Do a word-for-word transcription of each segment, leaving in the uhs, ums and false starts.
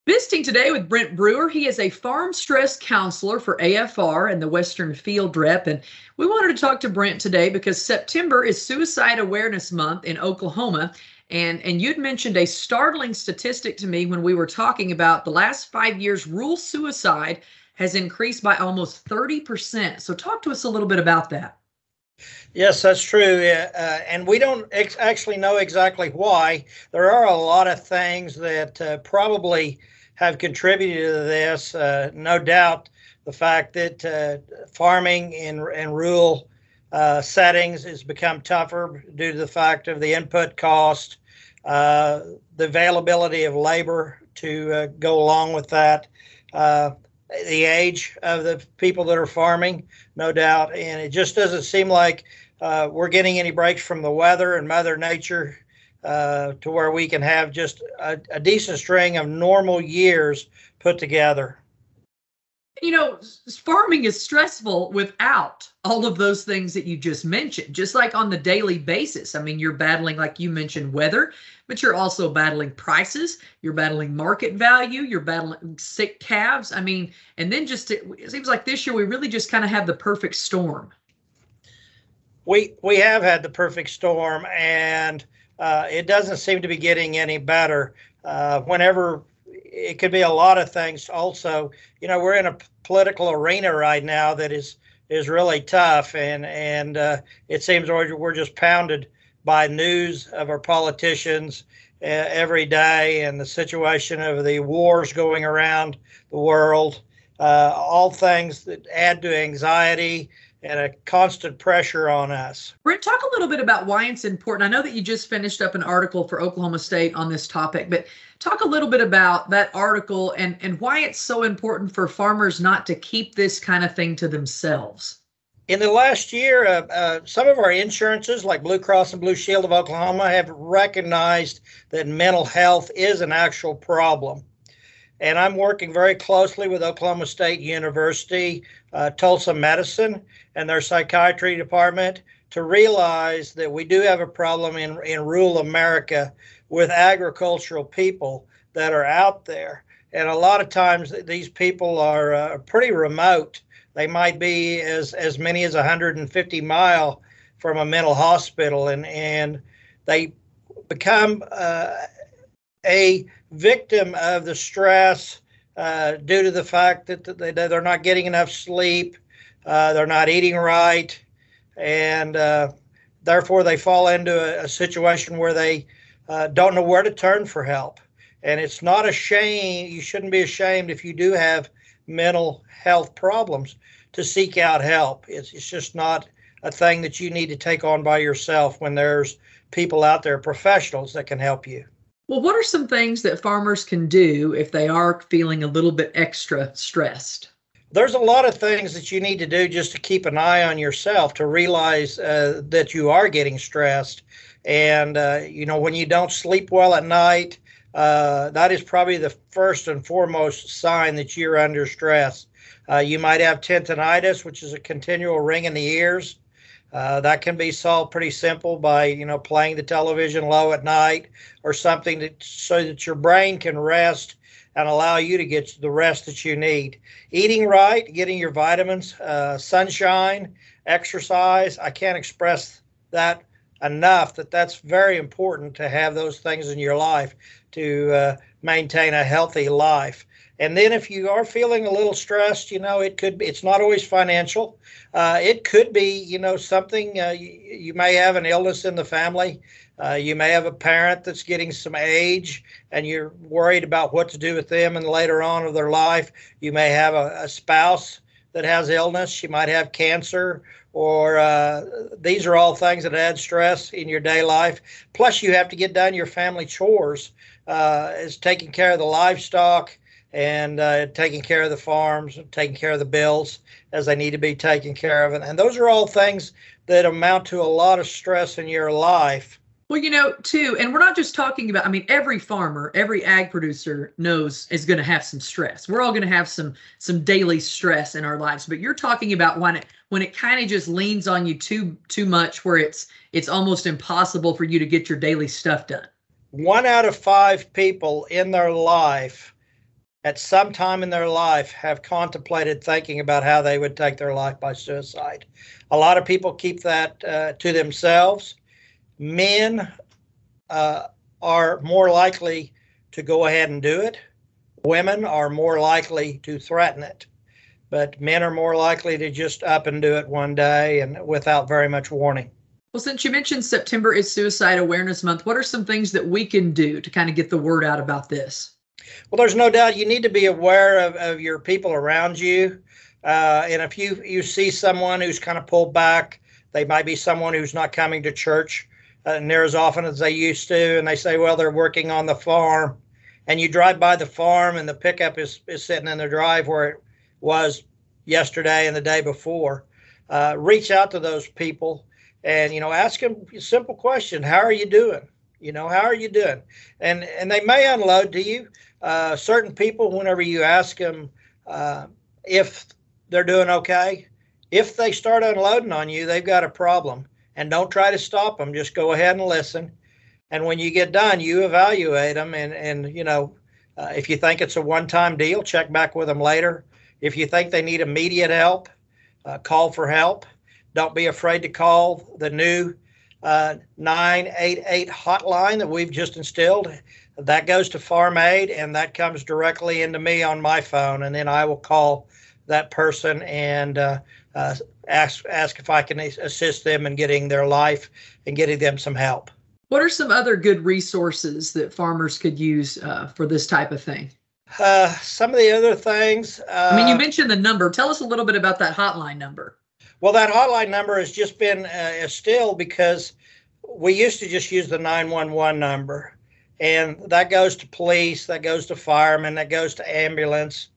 Visiting today with Brent Brewer. He is a farm stress counselor for A F R and the Western Field Rep. And we wanted to talk to Brent today because September is Suicide Awareness Month in Oklahoma. And, and you'd mentioned a startling statistic to me when we were talking about the last five years, rural suicide has increased by almost thirty percent. So talk to us a little bit about that. Yes, that's true. Uh, and we don't ex- actually know exactly why. There are a lot of things that uh, probably have contributed to this. Uh, no doubt the fact that uh, farming in, in rural uh, settings has become tougher due to the fact of the input cost, uh, the availability of labor to uh, go along with that, uh, the age of the people that are farming, no doubt. And it just doesn't seem like uh, we're getting any breaks from the weather and Mother Nature uh, to where we can have just a, a decent string of normal years put together. You know, farming is stressful without all of those things that you just mentioned, just like on the daily basis. I mean, you're battling, like you mentioned, weather, but you're also battling prices. You're battling market value. You're battling sick calves. I mean, and then just it, it seems like this year we really just kind of have the perfect storm. We we have had the perfect storm, and uh, it doesn't seem to be getting any better. Uh, whenever it could be a lot of things. Also, you know, we're in a political arena right now that is is really tough, and and uh, it seems we're, we're just pounded by news of our politicians uh, every day, and the situation of the wars going around the world, uh, all things that add to anxiety and a constant pressure on us. Brent, talk a little bit about why it's important. I know that you just finished up an article for Oklahoma State on this topic, but talk a little bit about that article and, and why it's so important for farmers not to keep this kind of thing to themselves. In the last year, uh, uh, some of our insurances, like Blue Cross and Blue Shield of Oklahoma, have recognized that mental health is an actual problem. And I'm working very closely with Oklahoma State University, uh, Tulsa Medicine, and their psychiatry department to realize that we do have a problem in, in rural America with agricultural people that are out there. And a lot of times these people are uh, pretty remote. They might be as, as many as one hundred fifty mile from a mental hospital, and, and they become uh, a victim of the stress uh, due to the fact that they, they're not getting enough sleep, uh, they're not eating right, and uh, therefore they fall into a, a situation where they uh, don't know where to turn for help. And it's not a shame, you shouldn't be ashamed if you do have mental health problems to seek out help. It's, it's just not a thing that you need to take on by yourself when there's people out there, professionals that can help you. Well, what are some things that farmers can do if they are feeling a little bit extra stressed? There's a lot of things that you need to do just to keep an eye on yourself, to realize uh, that you are getting stressed. And, uh, you know, when you don't sleep well at night, uh, that is probably the first and foremost sign that you're under stress. Uh, you might have tinnitus, which is a continual ring in the ears. Uh, that can be solved pretty simple by, you know, playing the television low at night or something that, so that your brain can rest and allow you to get the rest that you need. Eating right, getting your vitamins, uh, sunshine, exercise. I can't express that enough, that that's very important to have those things in your life to uh, maintain a healthy life. And then if you are feeling a little stressed, you know, it could be, it's not always financial. Uh, it could be, you know, something, uh, you, you may have an illness in the family. Uh, you may have a parent that's getting some age and you're worried about what to do with them and later on of their life. You may have a, a spouse that has illness. She might have cancer, or uh, these are all things that add stress in your day life. Plus you have to get done your family chores, uh, is taking care of the livestock, and uh, taking care of the farms, taking care of the bills as they need to be taken care of. And, and those are all things that amount to a lot of stress in your life. Well, you know, too, and we're not just talking about, I mean, every farmer, every ag producer knows is going to have some stress. We're all going to have some some daily stress in our lives, but you're talking about when it when it kind of just leans on you too too much, where it's it's almost impossible for you to get your daily stuff done. One out of five people in their life at some time in their life have contemplated thinking about how they would take their life by suicide. A lot of people keep that uh, to themselves. Men uh, are more likely to go ahead and do it. Women are more likely to threaten it, but men are more likely to just up and do it one day and without very much warning. Well, since you mentioned September is Suicide Awareness Month, what are some things that we can do to kind of get the word out about this? Well, there's no doubt you need to be aware of, of your people around you. Uh, and if you, you see someone who's kind of pulled back, they might be someone who's not coming to church uh, near as often as they used to, and they say, well, they're working on the farm. And you drive by the farm and the pickup is, is sitting in the drive where it was yesterday and the day before. Uh, reach out to those people and, you know, ask them a simple question. How are you doing? You know, how are you doing? And and they may unload to you. Uh, certain people, whenever you ask them uh, if they're doing okay, if they start unloading on you, they've got a problem. And don't try to stop them. Just go ahead and listen. And when you get done, you evaluate them. And, and you know, uh, if you think it's a one-time deal, check back with them later. If you think they need immediate help, uh, call for help. Don't be afraid to call the new uh, nine eight eight hotline that we've just instilled. That goes to Farm Aid, and that comes directly into me on my phone. And then I will call that person and uh, uh, ask ask if I can assist them in getting their life and getting them some help. What are some other good resources that farmers could use uh, for this type of thing? Uh, some of the other things. Uh, I mean, you mentioned the number. Tell us a little bit about that hotline number. Well, that hotline number has just been uh, still because we used to just use the nine one one number. And that goes to police, that goes to firemen, that goes to ambulance.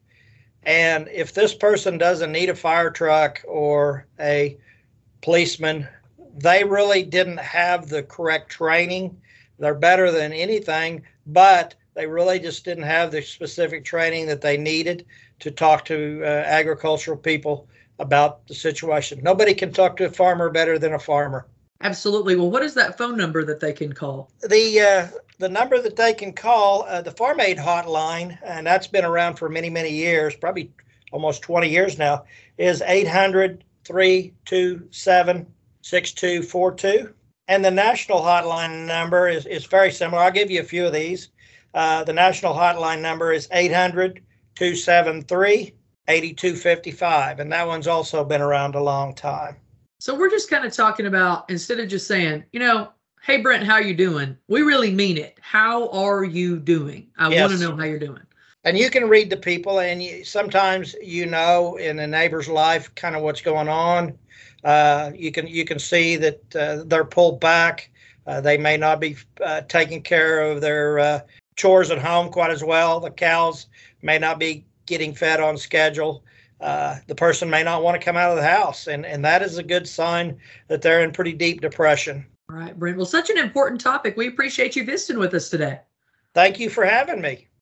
And if this person doesn't need a fire truck or a policeman, they really didn't have the correct training. They're better than anything, but they really just didn't have the specific training that they needed to talk to uh, agricultural people about the situation. Nobody can talk to a farmer better than a farmer. Absolutely. Well, what is that phone number that they can call? The uh, the number that they can call, uh, the Farm Aid hotline, and that's been around for many, many years, probably almost twenty years now, is eight hundred, three two seven, six two four two. And the national hotline number is, is very similar. I'll give you a few of these. Uh, the national hotline number is eight hundred, two seven three, eight two five five. And that one's also been around a long time. So we're just kind of talking about, instead of just saying, you know, hey, Brent, how you doing? We really mean it. How are you doing? I Yes. want to know how you're doing. And you can read the people, and you, sometimes you know in a neighbor's life kind of what's going on. Uh, you can you can see that uh, they're pulled back. Uh, they may not be uh, taking care of their uh, chores at home quite as well. The cows may not be getting fed on schedule. Uh, the person may not want to come out of the house, and, and that is a good sign that they're in pretty deep depression. All right, Brent. Well, such an important topic. We appreciate you visiting with us today. Thank you for having me.